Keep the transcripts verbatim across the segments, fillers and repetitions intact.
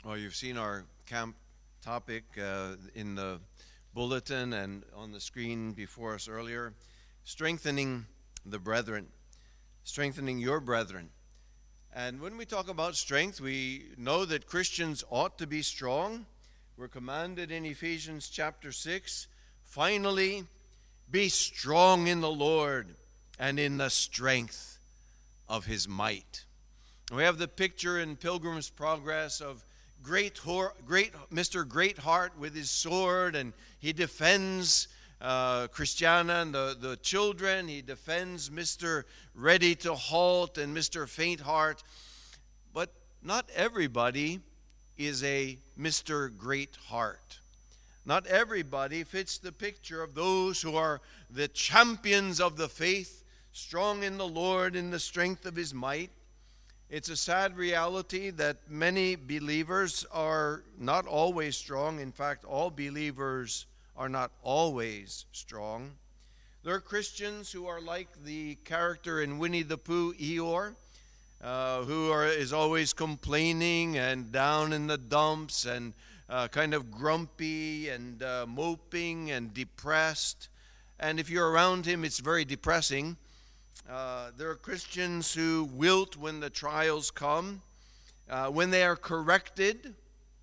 Well, you've seen our camp topic uh, in the bulletin and on the screen before us earlier. Strengthening the brethren. Strengthening your brethren. And when we talk about strength, we know that Christians ought to be strong. We're commanded in Ephesians chapter six, finally, be strong in the Lord and in the strength of his might. We have the picture in Pilgrim's Progress of Great, great Mister Greatheart with his sword, and he defends uh, Christiana and the, the children. He defends Mister Ready to Halt and Mister Faintheart. But not everybody is a Mister Greatheart. Not everybody fits the picture of those who are the champions of the faith, strong in the Lord in the strength of his might. It's a sad reality that many believers are not always strong. In fact, all believers are not always strong. There are Christians who are like the character in Winnie the Pooh, Eeyore, uh, who are, is always complaining and down in the dumps and uh, kind of grumpy and uh, moping and depressed. And if you're around him, it's very depressing. Uh, there are Christians who wilt when the trials come. Uh, when they are corrected,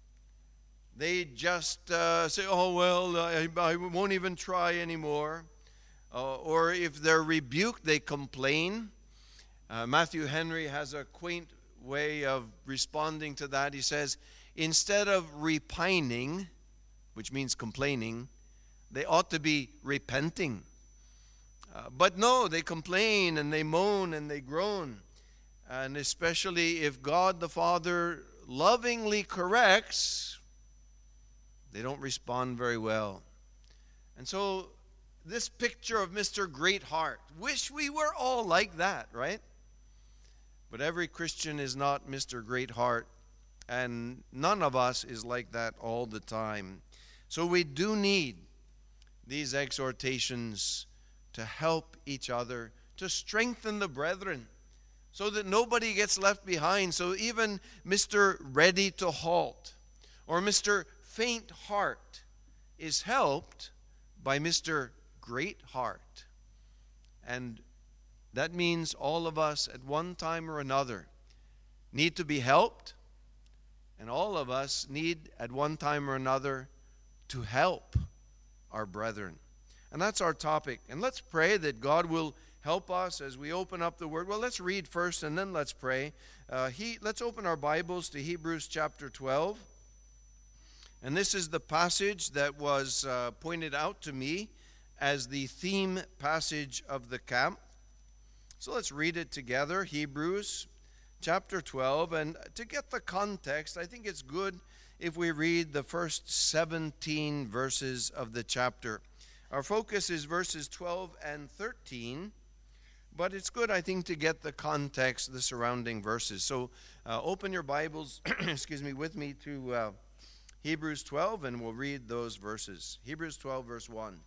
they just uh, say, oh, well, I, I won't even try anymore. Uh, or if they're rebuked, they complain. Uh, Matthew Henry has a quaint way of responding to that. He says, instead of repining, which means complaining, they ought to be repenting. Uh, but no, they complain and they moan and they groan. And especially if God the Father lovingly corrects, they don't respond very well. And so this picture of Mister Greatheart, wish we were all like that, right? But every Christian is not Mister Greatheart, and none of us is like that all the time. So we do need these exhortations to help each other, to strengthen the brethren, so that nobody gets left behind. So even Mister Ready to Halt or Mister Faintheart is helped by Mister Greatheart. And that means all of us at one time or another need to be helped, and all of us need at one time or another to help our brethren. And that's our topic. And let's pray that God will help us as we open up the Word. Well, let's read first and then let's pray. Uh, he, let's open our Bibles to Hebrews chapter twelve. And this is the passage that was uh, pointed out to me as the theme passage of the camp. So let's read it together, Hebrews chapter twelve. And to get the context, I think it's good if we read the first seventeen verses of the chapter. Our focus is verses twelve and thirteen, but it's good, I think, to get the context, the surrounding verses. So uh, open your Bibles, excuse me, with me to uh, Hebrews twelve, and we'll read those verses. Hebrews twelve, verse one.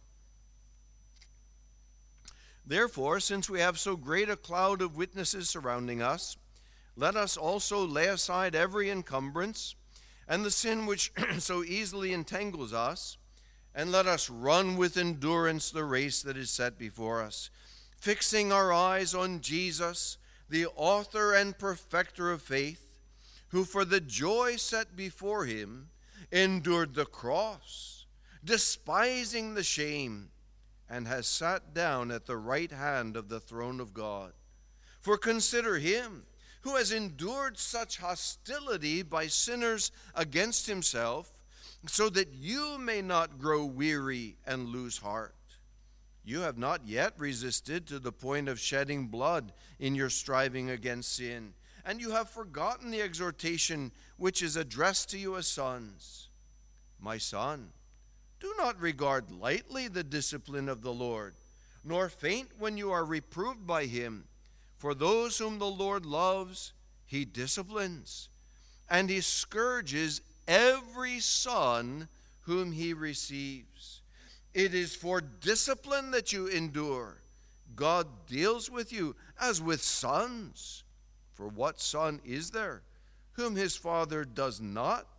Therefore, since we have so great a cloud of witnesses surrounding us, let us also lay aside every encumbrance and the sin which so easily entangles us, and let us run with endurance the race that is set before us, fixing our eyes on Jesus, the author and perfecter of faith, who for the joy set before him endured the cross, despising the shame, and has sat down at the right hand of the throne of God. For consider him who has endured such hostility by sinners against himself, so that you may not grow weary and lose heart. You have not yet resisted to the point of shedding blood in your striving against sin, and you have forgotten the exhortation which is addressed to you as sons. My son, do not regard lightly the discipline of the Lord, nor faint when you are reproved by him. For those whom the Lord loves, he disciplines, and he scourges every son whom he receives. It is for discipline that you endure. God deals with you as with sons. For what son is there whom his father does not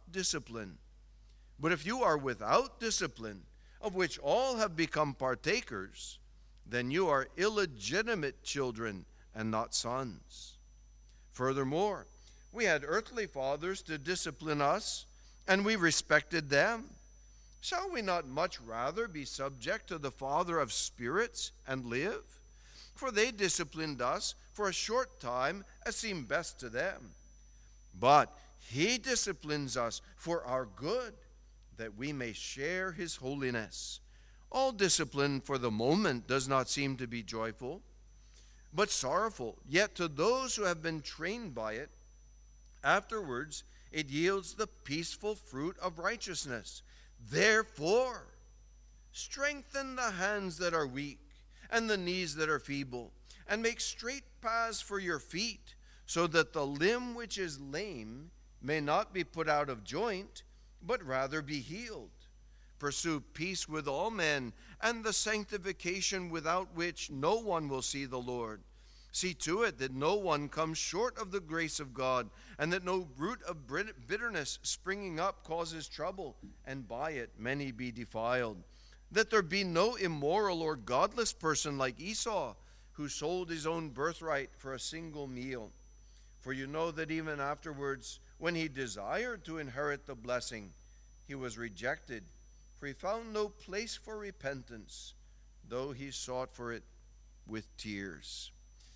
discipline. But if you are without discipline, of which all have become partakers, then you are illegitimate children and not sons. Furthermore, we had earthly fathers to discipline us, and we respected them. Shall we not much rather be subject to the Father of spirits and live? For they disciplined us for a short time as seemed best to them. But he disciplines us for our good, that we may share his holiness. All discipline for the moment does not seem to be joyful, but sorrowful. Yet to those who have been trained by it, afterwards it yields the peaceful fruit of righteousness. Therefore, strengthen the hands that are weak and the knees that are feeble, and make straight paths for your feet, so that the limb which is lame may not be put out of joint, but rather be healed. Pursue peace with all men, and the sanctification without which no one will see the Lord. See to it that no one comes short of the grace of God, and that no root of bitterness springing up causes trouble, and by it many be defiled. That there be no immoral or godless person like Esau, who sold his own birthright for a single meal. For you know that even afterwards, when he desired to inherit the blessing, he was rejected, for he found no place for repentance, though he sought for it with tears.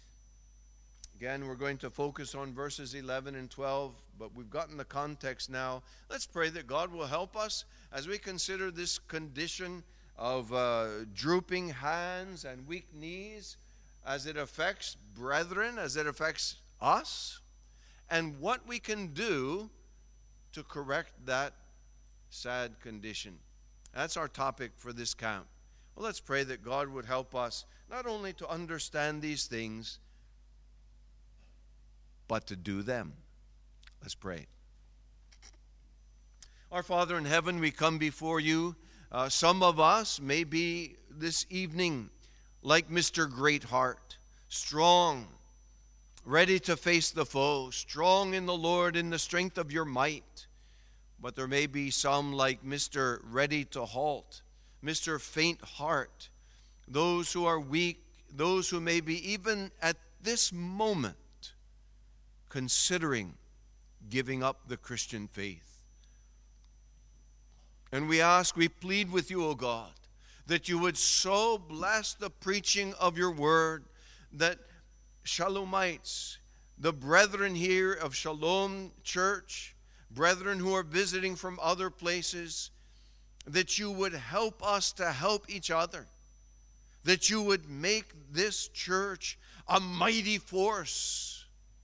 Again, we're going to focus on verses eleven and twelve, but we've gotten the context now. Let's pray that God will help us as we consider this condition of uh, drooping hands and weak knees, as it affects brethren, as it affects us, and what we can do to correct that sad condition. That's our topic for this camp. Well, let's pray that God would help us not only to understand these things, but to do them. Let's pray. Our Father in heaven, we come before you. Uh, some of us may be this evening like Mister Greatheart, strong, ready to face the foe, strong in the Lord in the strength of your might. But there may be some like Mister Ready to Halt, Mister Faint Heart, those who are weak, those who may be even at this moment considering giving up the Christian faith. And we ask, we plead with you, O God, that you would so bless the preaching of your word that Shalomites, the brethren here of Shalom Church, brethren who are visiting from other places, that you would help us to help each other, that you would make this church a mighty force.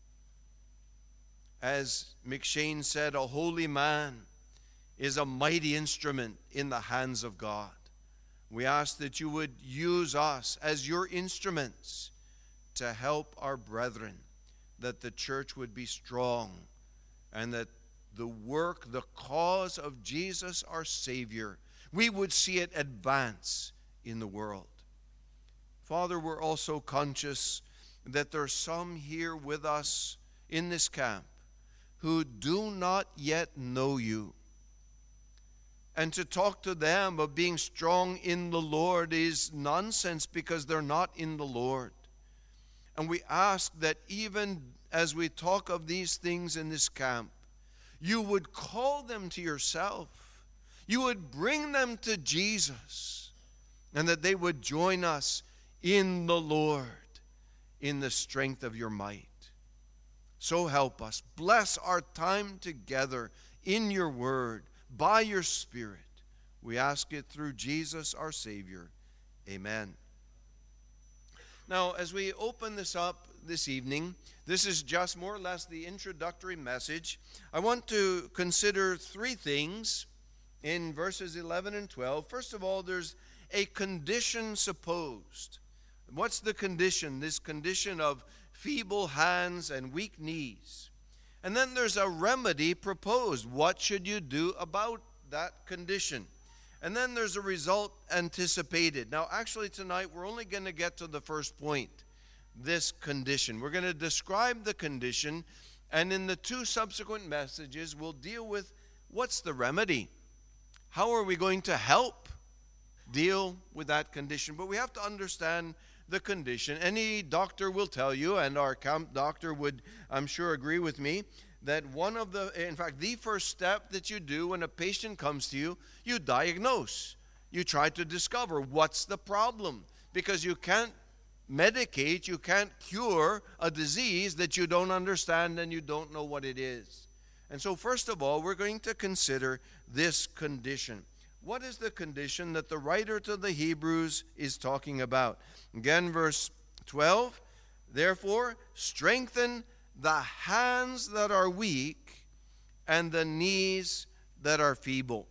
As McShane said, a holy man is a mighty instrument in the hands of God. We ask that you would use us as your instruments to help our brethren, that the church would be strong, and that the work, the cause of Jesus, our Savior, we would see it advance in the world. Father, we're also conscious that there are some here with us in this camp who do not yet know you. And to talk to them of being strong in the Lord is nonsense, because they're not in the Lord. And we ask that even as we talk of these things in this camp, you would call them to yourself. You would bring them to Jesus, and that they would join us in the Lord, in the strength of your might. So help us. Bless our time together in your word, by your Spirit. We ask it through Jesus, our Savior. Amen. Now, as we open this up this evening, this is just more or less the introductory message. I want to consider three things in verses eleven and twelve. First of all, there's a condition supposed. What's the condition? This condition of feeble hands and weak knees. And then there's a remedy proposed. What should you do about that condition? And then there's a result anticipated. Now, actually tonight we're only going to get to the first point, this condition. We're going to describe the condition, and in the two subsequent messages we'll deal with what's the remedy? How are we going to help deal with that condition? But we have to understand the condition. Any doctor will tell you, and our camp doctor would, I'm sure, agree with me, that one of the, in fact, the first step that you do when a patient comes to you, you diagnose. You try to discover what's the problem, because you can't medicate, you can't cure a disease that you don't understand and you don't know what it is. And so first of all, we're going to consider this condition. What is the condition that the writer to the Hebrews is talking about? Again, verse twelve, therefore, strengthen the hands that are weak and the knees that are feeble.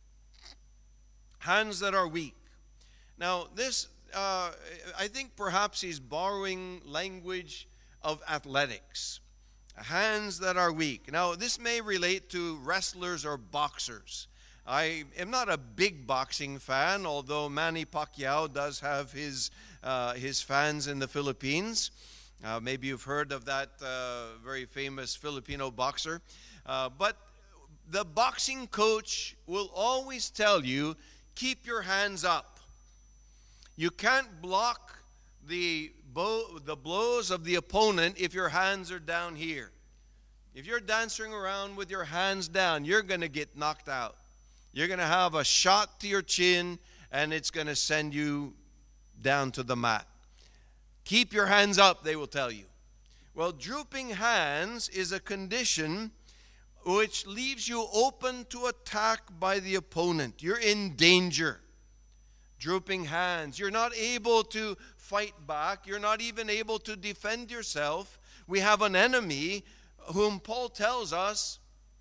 Hands that are weak. Now, this, uh, I think perhaps he's borrowing language of athletics. Hands that are weak. Now, this may relate to wrestlers or boxers. I am not a big boxing fan, although Manny Pacquiao does have his uh, his fans in the Philippines. Uh, maybe you've heard of that uh, very famous Filipino boxer. Uh, but the boxing coach will always tell you, keep your hands up. You can't block the bow, the blows of the opponent if your hands are down here. If you're dancing around with your hands down, you're going to get knocked out. You're going to have a shot to your chin, and it's going to send you down to the mat. Keep your hands up, they will tell you. Well, drooping hands is a condition which leaves you open to attack by the opponent. You're in danger. Drooping hands. You're not able to fight back. You're not even able to defend yourself. We have an enemy whom Paul tells us,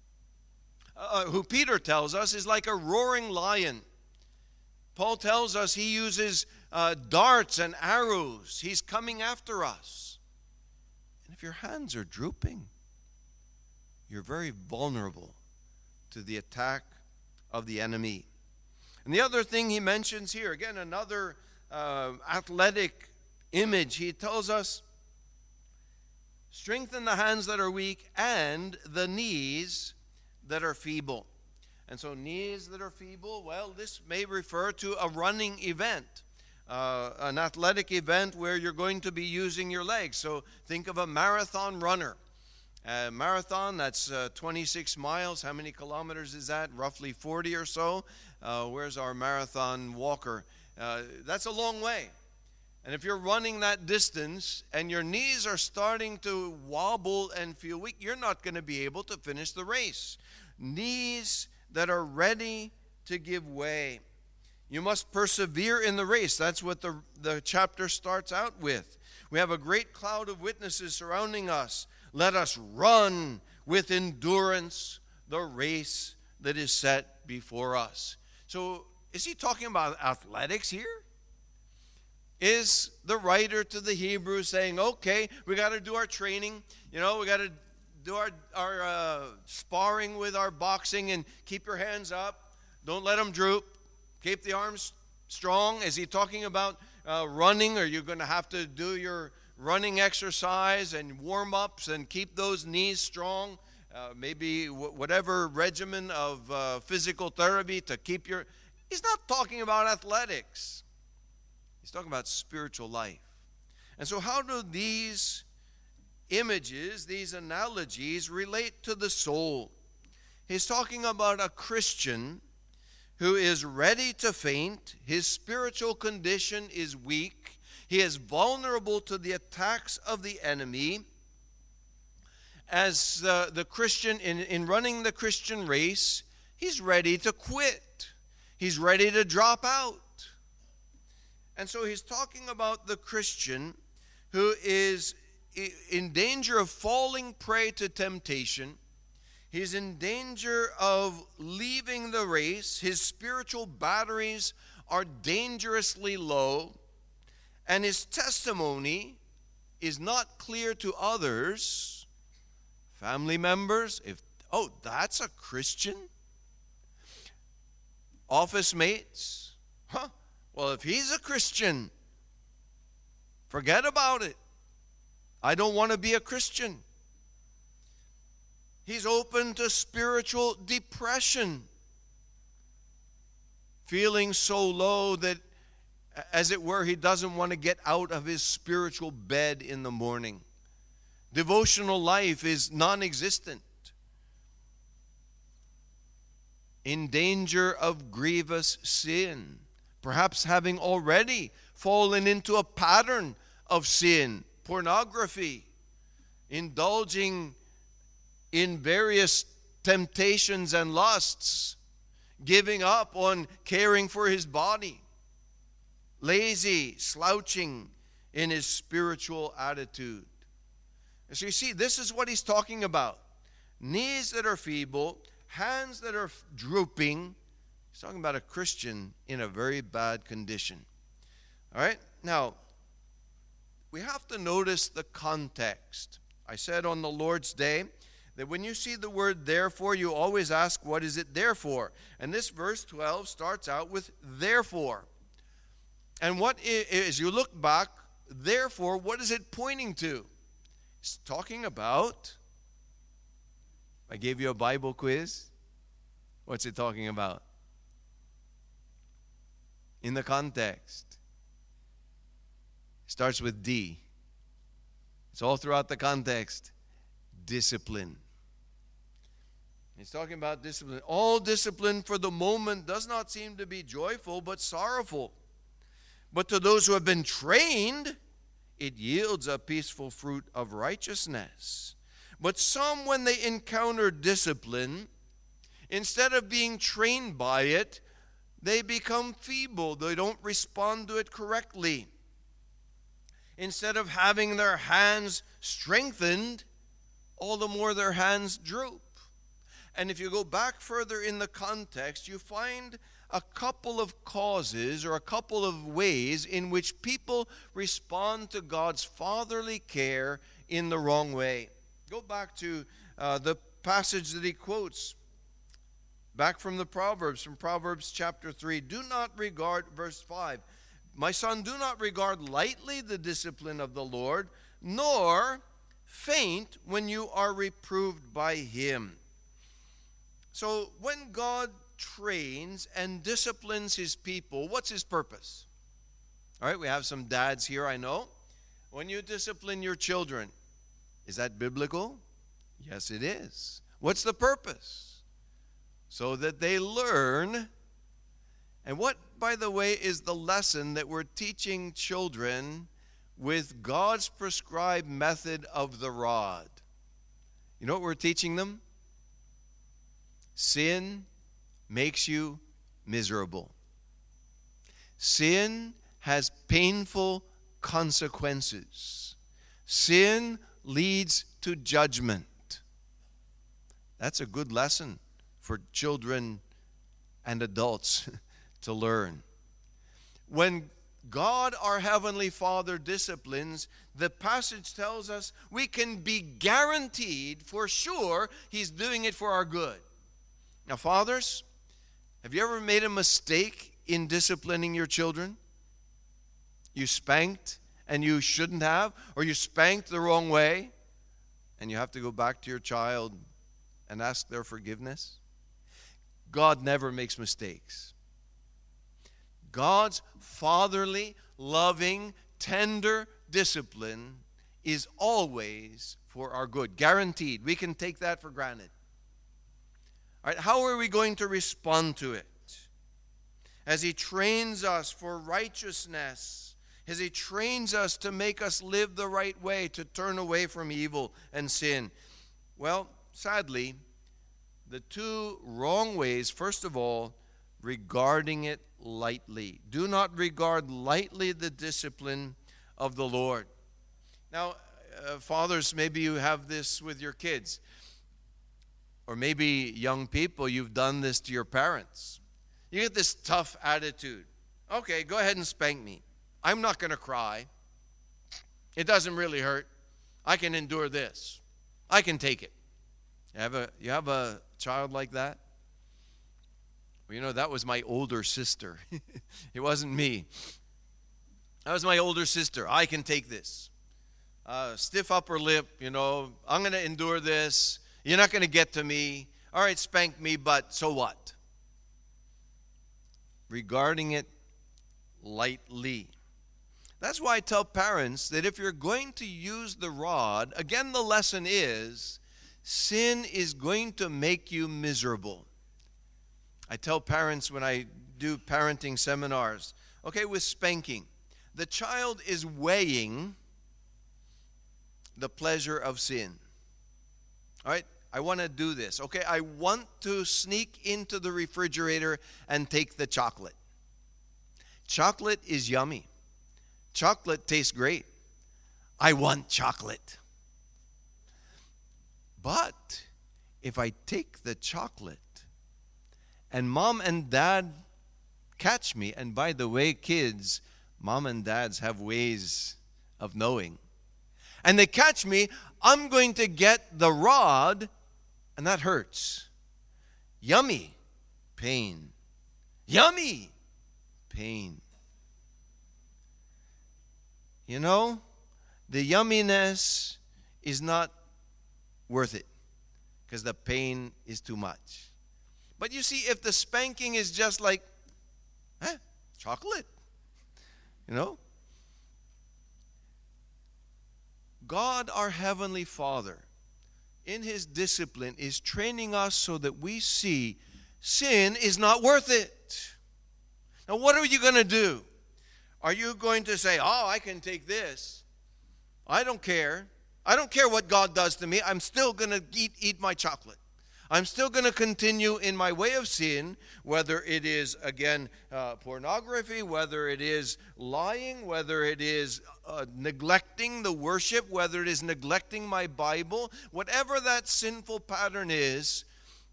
uh, who Peter tells us is like a roaring lion. Paul tells us he uses uh, darts and arrows. He's coming after us. And if your hands are drooping, you're very vulnerable to the attack of the enemy. And the other thing he mentions here, again, another uh, athletic image, he tells us, strengthen the hands that are weak and the knees that are feeble. And so knees that are feeble, well, this may refer to a running event, uh, an athletic event where you're going to be using your legs. So think of a marathon runner. A marathon, that's uh, twenty-six miles. How many kilometers is that? Roughly forty or so. Uh, where's our marathon walker? Uh, that's a long way. And if you're running that distance and your knees are starting to wobble and feel weak, you're not going to be able to finish the race. Knees that are ready to give way. You must persevere in the race. That's what the, the chapter starts out with. We have a great cloud of witnesses surrounding us. Let us run with endurance the race that is set before us. So, is he talking about athletics here? Is the writer to the Hebrews saying, okay, we got to do our training, you know, we got to do our, our uh, sparring with our boxing and keep your hands up, don't let them droop, keep the arms strong? Is he talking about uh, running? Are you going to have to do your running exercise and warm-ups and keep those knees strong? Uh, maybe w- whatever regimen of uh, physical therapy to keep your... He's not talking about athletics. He's talking about spiritual life. And so how do these images, these analogies relate to the soul? He's talking about a Christian who is ready to faint. His spiritual condition is weak. He is vulnerable to the attacks of the enemy. As uh, the Christian, in, in running the Christian race, he's ready to quit. He's ready to drop out. And so he's talking about the Christian who is in danger of falling prey to temptation. He's in danger of leaving the race. His spiritual batteries are dangerously low. And his testimony is not clear to others, family members. If, oh, that's a Christian? Office mates? Huh? Well, if he's a Christian, forget about it. I don't want to be a Christian. He's open to spiritual depression, feeling so low that, as it were, he doesn't want to get out of his spiritual bed in the morning. Devotional life is non-existent. In danger of grievous sin, perhaps having already fallen into a pattern of sin, pornography, indulging in various temptations and lusts, giving up on caring for his body, lazy, slouching in his spiritual attitude. And so you see, this is what he's talking about. Knees that are feeble, hands that are drooping. He's talking about a Christian in a very bad condition. All right? Now, we have to notice the context. I said on the Lord's Day that when you see the word therefore, you always ask, what is it there for? And this verse twelve starts out with therefore. And what is, as you look back, therefore, what is it pointing to? It's talking about, I gave you a Bible quiz. What's it talking about? In the context. It starts with D. It's all throughout the context. Discipline. He's talking about discipline. All discipline for the moment does not seem to be joyful, but sorrowful. But to those who have been trained, it yields a peaceful fruit of righteousness. But some, when they encounter discipline, instead of being trained by it, they become feeble. They don't respond to it correctly. Instead of having their hands strengthened, all the more their hands droop. And if you go back further in the context, you find a couple of causes or a couple of ways in which people respond to God's fatherly care in the wrong way. Go back to uh, the passage that he quotes, back from the Proverbs, from Proverbs chapter three. Do not regard, verse five, my son, do not regard lightly the discipline of the Lord, nor faint when you are reproved by him. So when God trains and disciplines his people, what's his purpose? All right, we have some dads here, I know. When you discipline your children, is that biblical? Yes, it is. What's the purpose? So that they learn. And what, by the way, is the lesson that we're teaching children with God's prescribed method of the rod? You know what we're teaching them? Sin makes you miserable. Sin has painful consequences. Sin leads to judgment. That's a good lesson for children and adults to learn. When God, our Heavenly Father, disciplines, the passage tells us we can be guaranteed for sure He's doing it for our good. Now, fathers, have you ever made a mistake in disciplining your children? You spanked and you shouldn't have, or you spanked the wrong way, and you have to go back to your child and ask their forgiveness? God never makes mistakes. God's fatherly, loving, tender discipline is always for our good. Guaranteed. We can take that for granted. All right, how are we going to respond to it? As He trains us for righteousness, as He trains us to make us live the right way, to turn away from evil and sin. Well, sadly, the two wrong ways, first of all, regarding it lightly. Do not regard lightly the discipline of the Lord. Now, uh, fathers, maybe you have this with your kids. Or maybe young people, you've done this to your parents. You get this tough attitude. Okay, go ahead and spank me. I'm not going to cry. It doesn't really hurt. I can endure this. I can take it. You have a, you have a child like that? Well, you know, that was my older sister. It wasn't me. That was my older sister. I can take this. Uh, stiff upper lip, you know, I'm going to endure this. You're not going to get to me. All right, spank me, but so what? Regarding it lightly. That's why I tell parents that if you're going to use the rod, again, the lesson is sin is going to make you miserable. I tell parents when I do parenting seminars, okay, with spanking, the child is weighing the pleasure of sin. All right, I want to do this. Okay, I want to sneak into the refrigerator and take the chocolate. Chocolate is yummy. Chocolate tastes great. I want chocolate. But if I take the chocolate and mom and dad catch me, and by the way, kids, mom and dads have ways of knowing, and they catch me, I'm going to get the rod, and that hurts. Yummy, pain. Yummy, pain. You know, the yumminess is not worth it because the pain is too much. But you see, if the spanking is just like, eh, chocolate, you know, God, our Heavenly Father, in His discipline, is training us so that we see sin is not worth it. Now, what are you going to do? Are you going to say, oh, I can take this. I don't care. I don't care what God does to me. I'm still going to eat, eat my chocolate. I'm still going to continue in my way of sin, whether it is, again, uh, pornography, whether it is lying, whether it is uh, neglecting the worship, whether it is neglecting my Bible, whatever that sinful pattern is,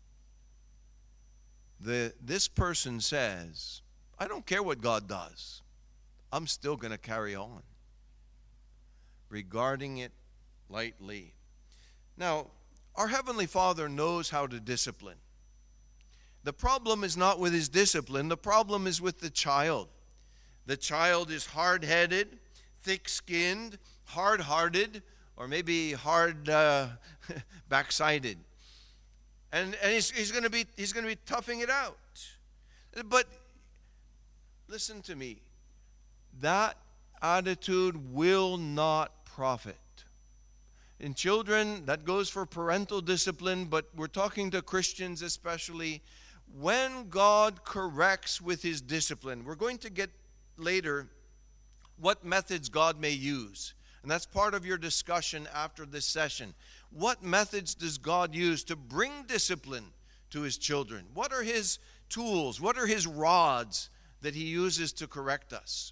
the, this person says, I don't care what God does. I'm still going to carry on, regarding it lightly. Now, our Heavenly Father knows how to discipline. The problem is not with His discipline. The problem is with the child. The child is hard-headed, thick-skinned, hard-hearted, or maybe hard uh, backsided. And, and he's, he's going to be he's going to be toughing it out. But listen to me. That attitude will not profit. In children, that goes for parental discipline, but we're talking to Christians especially. When God corrects with His discipline, we're going to get later what methods God may use. And that's part of your discussion after this session. What methods does God use to bring discipline to His children? What are His tools? What are His rods that He uses to correct us?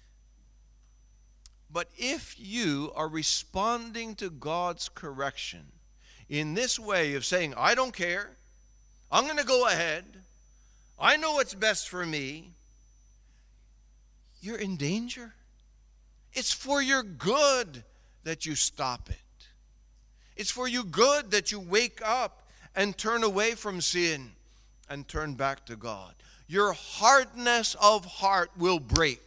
But if you are responding to God's correction in this way of saying, I don't care, I'm going to go ahead, I know what's best for me, you're in danger. It's for your good that you stop it. It's for your good that you wake up and turn away from sin and turn back to God. Your hardness of heart will break.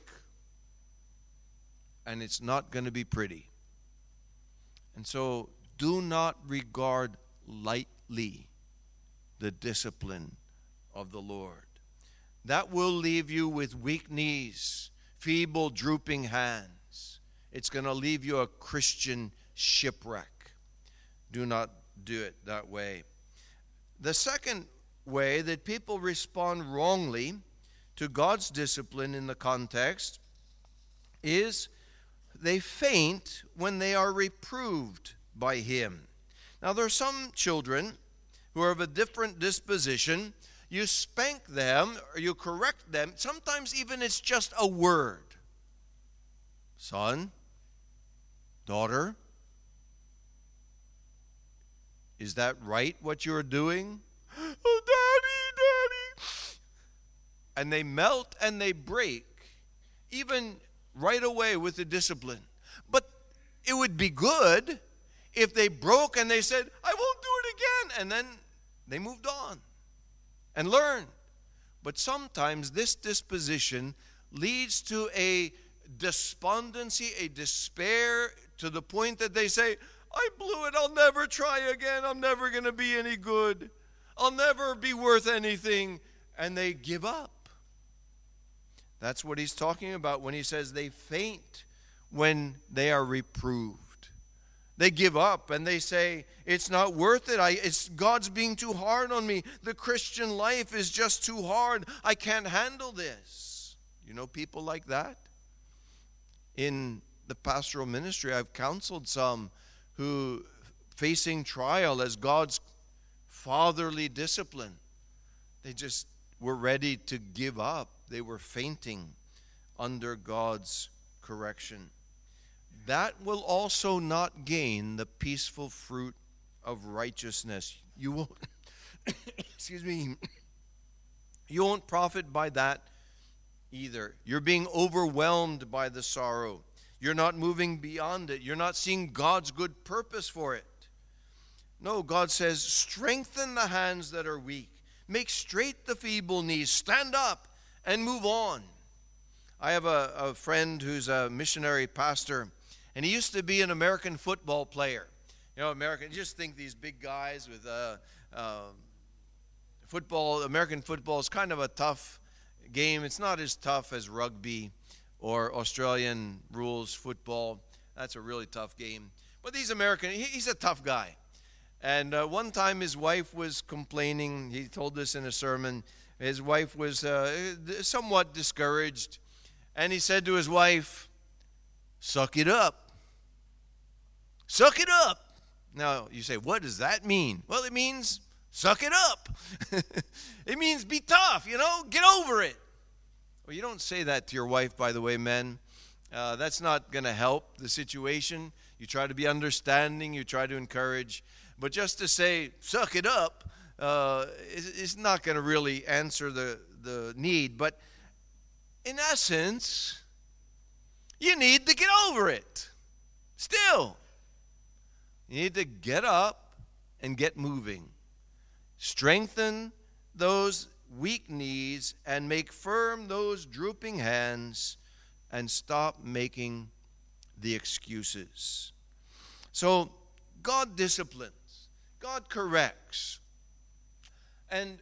And it's not going to be pretty. And so do not regard lightly the discipline of the Lord. That will leave you with weak knees, feeble, drooping hands. It's going to leave you a Christian shipwreck. Do not do it that way. The second way that people respond wrongly to God's discipline in the context is they faint when they are reproved by Him. Now, there are some children who are of a different disposition. You spank them or you correct them. Sometimes even it's just a word. Son, daughter, is that right what you're doing? Oh, Daddy, Daddy. And they melt and they break, even right away with the discipline. But it would be good if they broke and they said, I won't do it again. And then they moved on and learned. But sometimes this disposition leads to a despondency, a despair, to the point that they say, I blew it. I'll never try again. I'm never going to be any good. I'll never be worth anything. And they give up. That's what he's talking about when he says they faint when they are reproved. They give up and they say, it's not worth it. I, it's God's being too hard on me. The Christian life is just too hard. I can't handle this. You know people like that? In the pastoral ministry, I've counseled some who, facing trial as God's fatherly discipline, they just were ready to give up. They were fainting under God's correction. That will also not gain the peaceful fruit of righteousness. You won't, excuse me, you won't profit by that either. You're being overwhelmed by the sorrow. You're not moving beyond it. You're not seeing God's good purpose for it. No, God says, strengthen the hands that are weak. Make straight the feeble knees. Stand up and move on. I have a, a friend who's a missionary pastor, and he used to be an American football player. You know, American, just think these big guys with uh, uh, football. American football is kind of a tough game. It's not as tough as rugby or Australian rules football. That's a really tough game. But he's American. He, he's a tough guy. And uh, one time his wife was complaining. He told this in a sermon. His wife was uh, somewhat discouraged. And he said to his wife, suck it up. Suck it up. Now, you say, what does that mean? Well, it means suck it up. It means be tough, you know, get over it. Well, you don't say that to your wife, by the way, men. Uh, that's not going to help the situation. You try to be understanding. You try to encourage. But just to say, suck it up, uh, is, is not going to really answer the, the need. But in essence, you need to get over it. Still, you need to get up and get moving. Strengthen those weak knees and make firm those drooping hands and stop making the excuses. So, God disciplines. God corrects. And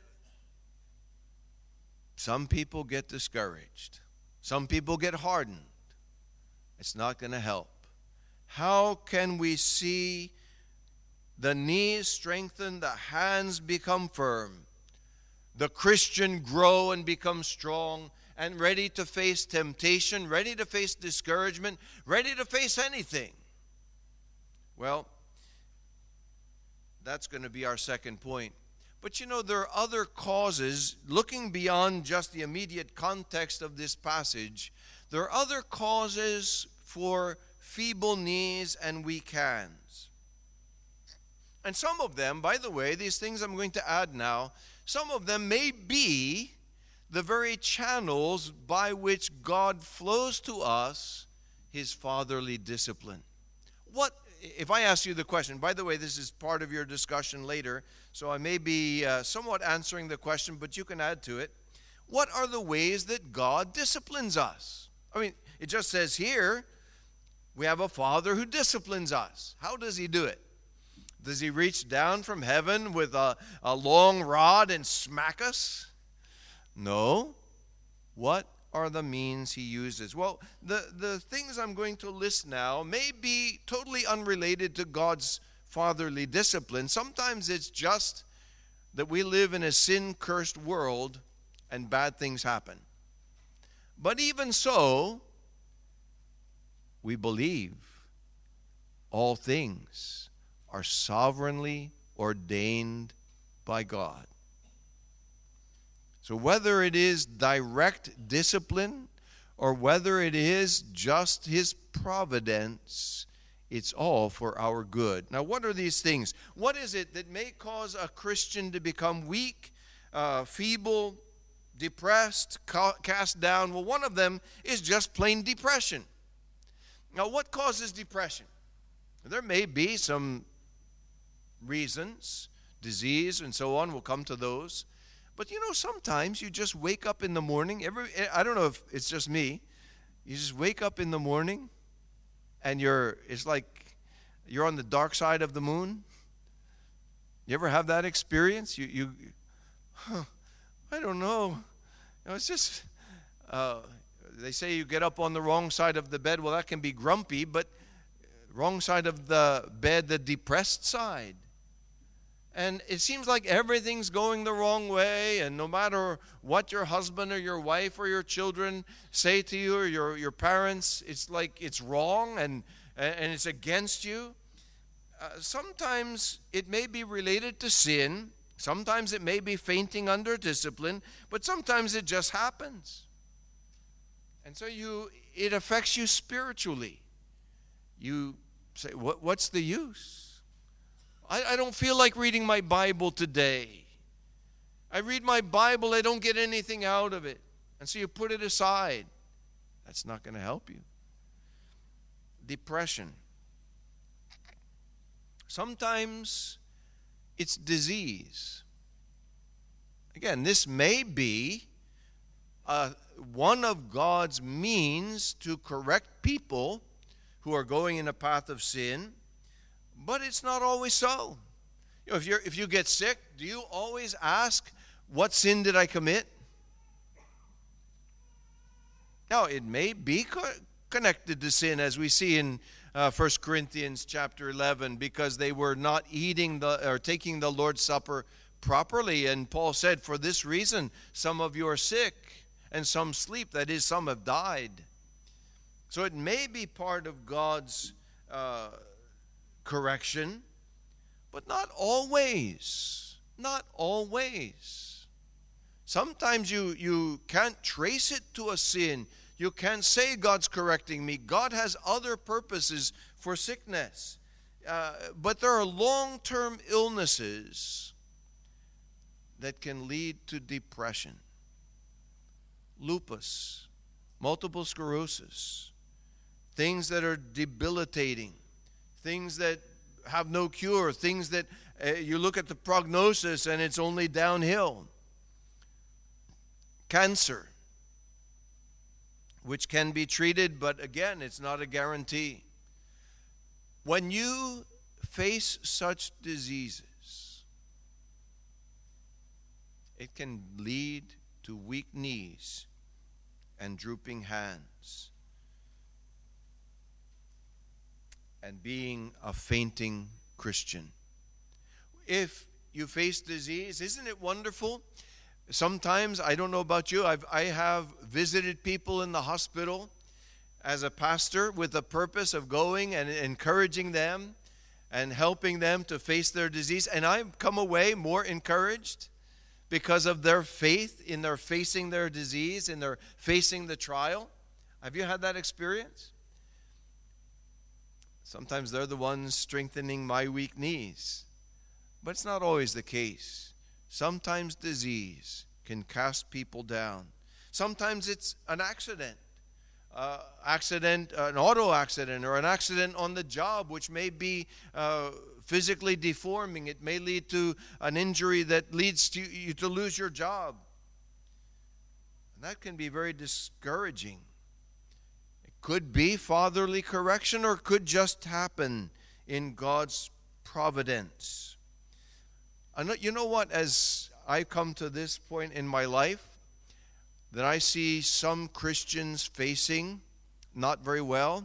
some people get discouraged. Some people get hardened. It's not going to help. How can we see the knees strengthen, the hands become firm, the Christian grow and become strong and ready to face temptation, ready to face discouragement, ready to face anything? Well, that's going to be our second point. But you know, there are other causes, looking beyond just the immediate context of this passage, there are other causes for feeble knees and weak hands. And some of them, by the way, these things I'm going to add now, some of them may be the very channels by which God flows to us his fatherly discipline. What, if I ask you the question, by the way, this is part of your discussion later, so I may be uh, somewhat answering the question, but you can add to it. What are the ways that God disciplines us? I mean, it just says here, we have a father who disciplines us. How does he do it? Does he reach down from heaven with a, a long rod and smack us? No. What are the means he uses? Well, the, the things I'm going to list now may be totally unrelated to God's fatherly discipline. Sometimes it's just that we live in a sin-cursed world and bad things happen. But even so, we believe all things are sovereignly ordained by God. So whether it is direct discipline or whether it is just his providence, it's all for our good. Now, what are these things? What is it that may cause a Christian to become weak, uh, feeble, depressed, ca- cast down? Well, one of them is just plain depression. Now, what causes depression? There may be some reasons, disease and so on. We'll come to those. But you know, sometimes you just wake up in the morning. Every, I don't know if it's just me. You just wake up in the morning and you're, it's like you're on the dark side of the moon? You ever have that experience? You, you huh, I don't know. You know, it's just, uh, they say you get up on the wrong side of the bed. Well, that can be grumpy, but wrong side of the bed, the depressed side. And it seems like everything's going the wrong way, and no matter what your husband or your wife or your children say to you or your, your parents, it's like it's wrong and, and it's against you. Uh, sometimes it may be related to sin. Sometimes it may be fainting under discipline, but sometimes it just happens. And so you, it affects you spiritually. You say, what, what's the use? I, I don't feel like reading my Bible today. I read my Bible, I don't get anything out of it. And so you put it aside. That's not going to help you. Depression. Sometimes it's disease. Again, this may be uh, one of God's means to correct people who are going in a path of sin, but it's not always so. You know, if you're if you get sick, do you always ask, what sin did I commit? Now, it may be co- connected to sin, as we see in uh, First Corinthians chapter eleven, because they were not eating the or taking the Lord's Supper properly. And Paul said, for this reason, some of you are sick and some sleep. That is, some have died. So it may be part of God's uh, correction, but not always. Not always. Sometimes you, you can't trace it to a sin. You can't say God's correcting me. God has other purposes for sickness. Uh, but there are long-term illnesses that can lead to depression. Lupus, multiple sclerosis, things that are debilitating, things that have no cure, things that uh, you look at the prognosis and it's only downhill. Cancer, which can be treated, but again, it's not a guarantee. When you face such diseases, it can lead to weak knees and drooping hands and being a fainting Christian. If you face disease, isn't it wonderful? Sometimes, I don't know about you, I've, I have visited people in the hospital as a pastor with the purpose of going and encouraging them and helping them to face their disease. And I've come away more encouraged because of their faith in their facing their disease, in their facing the trial. Have you had that experience? Sometimes they're the ones strengthening my weak knees. But it's not always the case. Sometimes disease can cast people down. Sometimes it's an accident. Uh, accident, an auto accident, or an accident on the job, which may be uh, physically deforming. It may lead to an injury that leads to you to lose your job. And that can be very discouraging. It could be fatherly correction, or it could just happen in God's providence. I know, you know what, as I come to this point in my life, that I see some Christians facing not very well,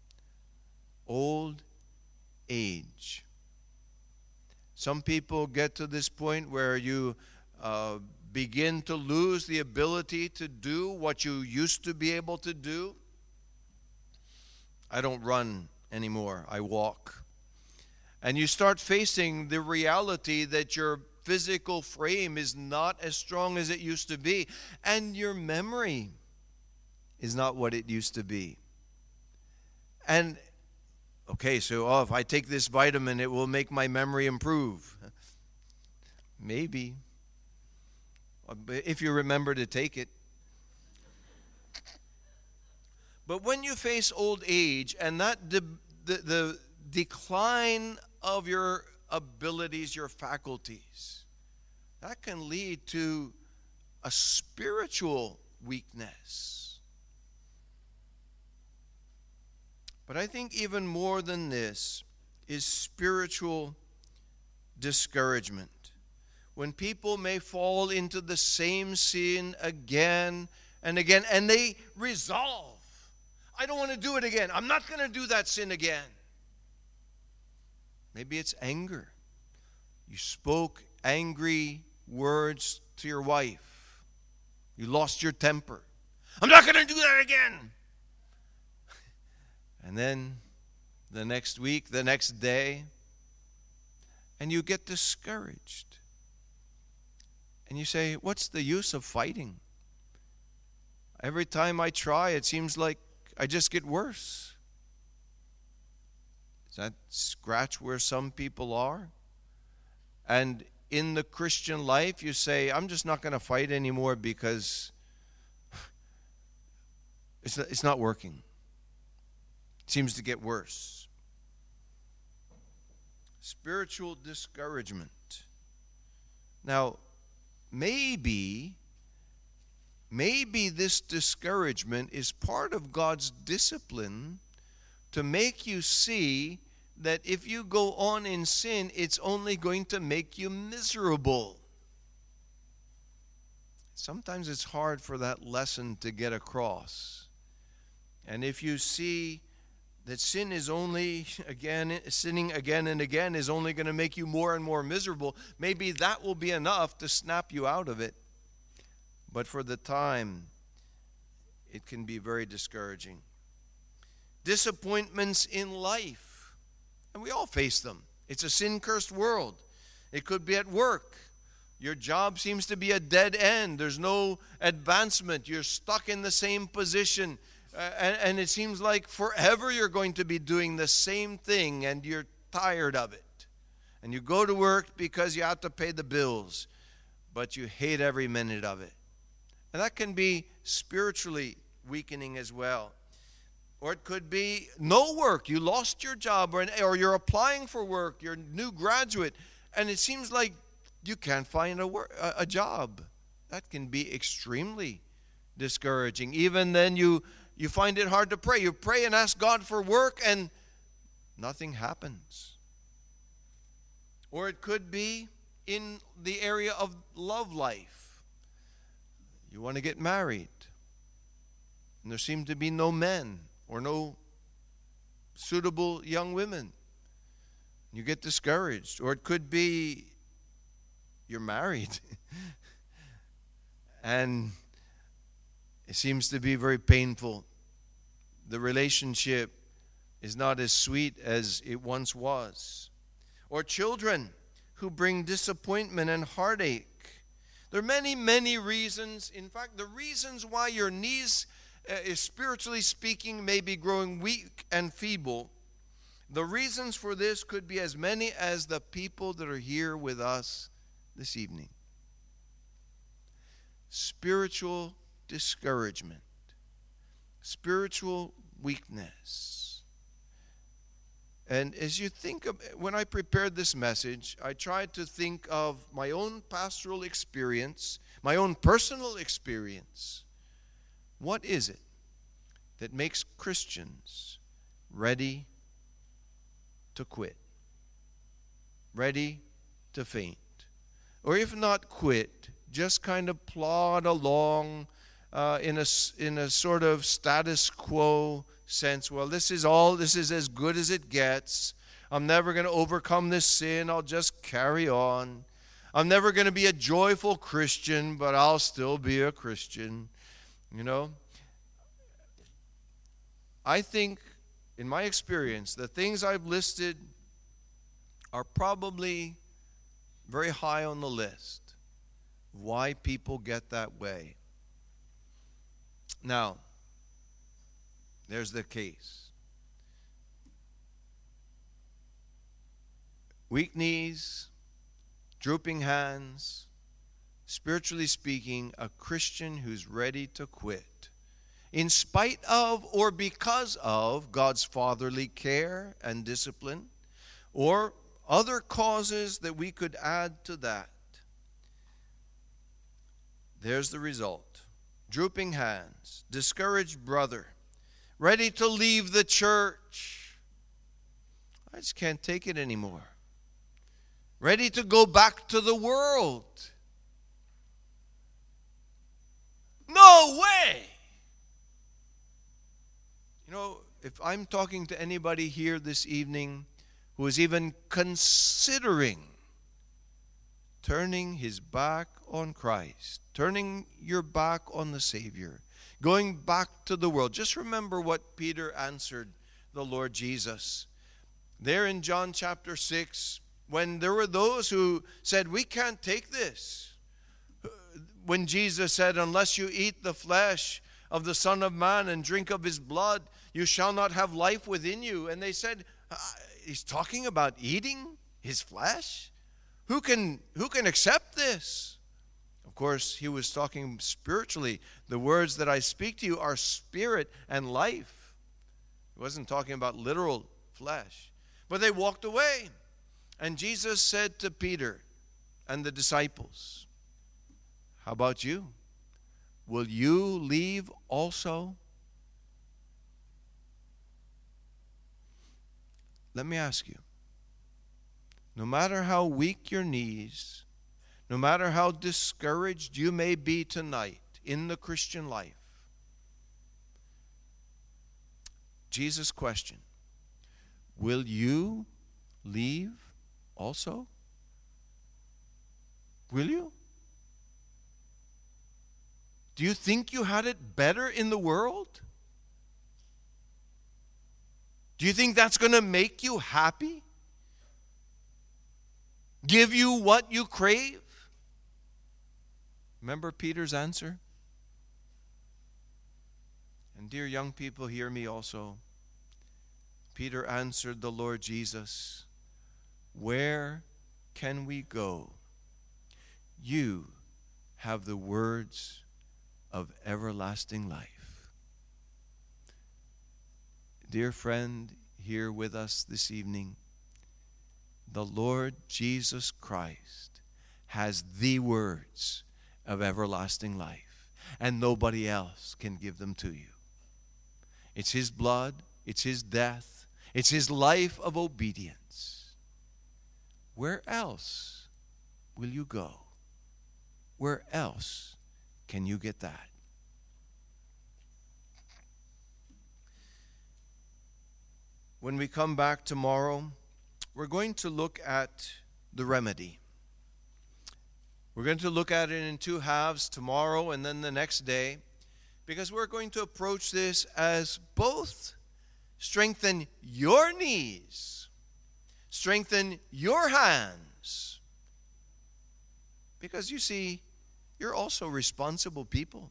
old age. Some people get to this point where you uh, begin to lose the ability to do what you used to be able to do. I don't run anymore, I walk. And you start facing the reality that your physical frame is not as strong as it used to be, and your memory is not what it used to be. And okay, so oh, if I take this vitamin, it will make my memory improve. Maybe, if you remember to take it. But when you face old age and that de- the, the decline of your abilities, your faculties, that can lead to a spiritual weakness. But I think even more than this, is spiritual discouragement. When people may fall into the same sin again and again, and they resolve, I don't want to do it again. I'm not going to do that sin again. Maybe it's anger. You spoke angry words to your wife. You lost your temper. I'm not going to do that again. And then the next week, the next day, and you get discouraged. And you say, what's the use of fighting? Every time I try, it seems like I just get worse. Does that scratch where some people are? And in the Christian life, you say, I'm just not going to fight anymore because it's not, it's not working. It seems to get worse. Spiritual discouragement. Now, maybe, maybe this discouragement is part of God's discipline to make you see that if you go on in sin, it's only going to make you miserable. Sometimes it's hard for that lesson to get across. And if you see that sin is only, again, sinning again and again is only going to make you more and more miserable, maybe that will be enough to snap you out of it. But for the time, it can be very discouraging. Disappointments in life. And we all face them. It's a sin-cursed world. It could be at work. Your job seems to be a dead end. There's no advancement. You're stuck in the same position. Uh, and, and it seems like forever you're going to be doing the same thing and you're tired of it. And you go to work because you have to pay the bills, but you hate every minute of it. And that can be spiritually weakening as well. Or it could be no work. You lost your job, or, or you're applying for work. You're a new graduate, and it seems like you can't find a, work, a, a job. That can be extremely discouraging. Even then, you, you find it hard to pray. You pray and ask God for work, and nothing happens. Or it could be in the area of love life. You want to get married, and there seem to be no men or no suitable young women. You get discouraged. Or it could be you're married and it seems to be very painful. The relationship is not as sweet as it once was. Or children who bring disappointment and heartache. There are many, many reasons. In fact, the reasons why your knees, uh, spiritually speaking, may be growing weak and feeble, the reasons for this could be as many as the people that are here with us this evening. Spiritual discouragement, spiritual weakness. And as you think of, when I prepared this message, I tried to think of my own pastoral experience, my own personal experience. What is it that makes Christians ready to quit, ready to faint? Or if not quit, just kind of plod along uh, in a, in a sort of status quo sense. Well, this is all, this is as good as it gets. I'm never going to overcome this sin. I'll just carry on. I'm never going to be a joyful Christian, but I'll still be a Christian. You know? I think, in my experience, the things I've listed are probably very high on the list of why people get that way. Now, there's the case. Weak knees, drooping hands, spiritually speaking, a Christian who's ready to quit, in spite of or because of God's fatherly care and discipline, or other causes that we could add to that. There's the result. Drooping hands, discouraged brother, ready to leave the church. I just can't take it anymore. Ready to go back to the world. No way! You know, if I'm talking to anybody here this evening who is even considering turning his back on Christ, turning your back on the Savior, going back to the world, just remember what Peter answered the Lord Jesus. There in John chapter six, when there were those who said, we can't take this. When Jesus said, unless you eat the flesh of the Son of Man and drink of his blood, you shall not have life within you. And they said, he's talking about eating his flesh? Who can, who can accept this? Of course, he was talking spiritually. The words that I speak to you are spirit and life. He wasn't talking about literal flesh. But they walked away. And Jesus said to Peter and the disciples, how about you? Will you leave also? Let me ask you, no matter how weak your knees, no matter how discouraged you may be tonight in the Christian life, Jesus' question, will you leave also? Will you? Do you think you had it better in the world? Do you think that's going to make you happy? Give you what you crave? Remember Peter's answer? And dear young people, hear me also. Peter answered the Lord Jesus, where can we go? You have the words of everlasting life. Dear friend, here with us this evening, the Lord Jesus Christ has the words of everlasting life, and nobody else can give them to you. It's his blood, it's his death, it's his life of obedience. Where else will you go? Where else can you get that? When we come back tomorrow, we're going to look at the remedy. We're going to look at it in two halves, tomorrow and then the next day, because we're going to approach this as both strengthen your knees, strengthen your hands, because you see, you're also responsible people.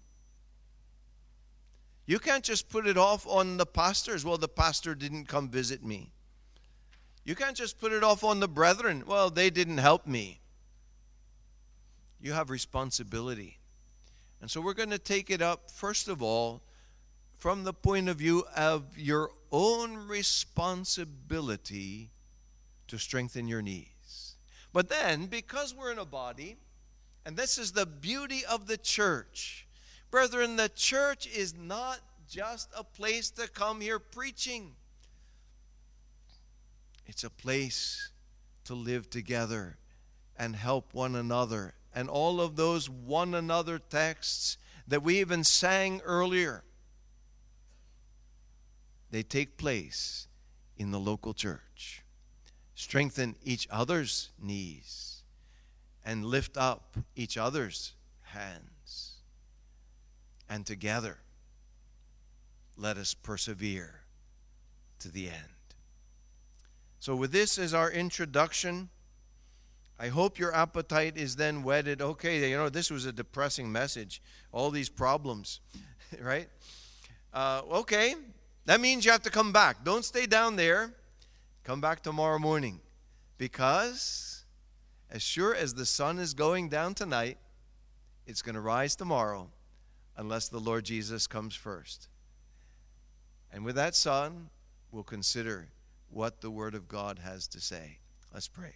You can't just put it off on the pastors. Well, the pastor didn't come visit me. You can't just put it off on the brethren. Well, they didn't help me. You have responsibility. And so we're going to take it up, first of all, from the point of view of your own responsibility to strengthen your knees. But then, because we're in a body, and this is the beauty of the church, brethren, the church is not just a place to come here preaching. It's a place to live together and help one another. And all of those one another texts that we even sang earlier, they take place in the local church. Strengthen each other's knees and lift up each other's hands. And together, let us persevere to the end. So with this as our introduction, I hope your appetite is then whetted. Okay, you know, this was a depressing message. All these problems, right? Uh, okay, that means you have to come back. Don't stay down there. Come back tomorrow morning. Because as sure as the sun is going down tonight, it's going to rise tomorrow. Unless the Lord Jesus comes first. And with that, son, we'll consider what the Word of God has to say. Let's pray.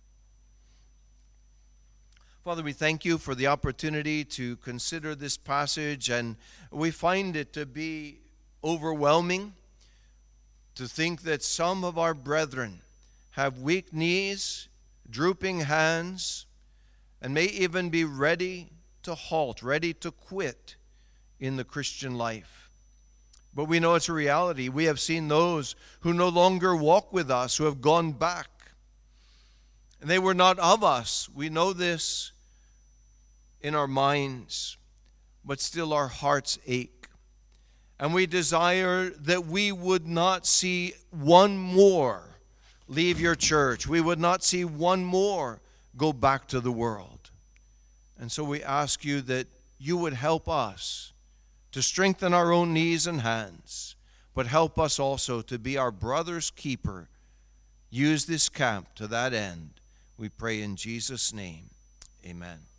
Father, we thank you for the opportunity to consider this passage, and we find it to be overwhelming to think that some of our brethren have weak knees, drooping hands, and may even be ready to halt, ready to quit in the Christian life. But we know it's a reality. We have seen those who no longer walk with us, who have gone back. And they were not of us. We know this in our minds, but still our hearts ache. And we desire that we would not see one more leave your church. We would not see one more go back to the world. And so we ask you that you would help us to strengthen our own knees and hands, but help us also to be our brother's keeper. Use this camp to that end. We pray in Jesus' name. Amen.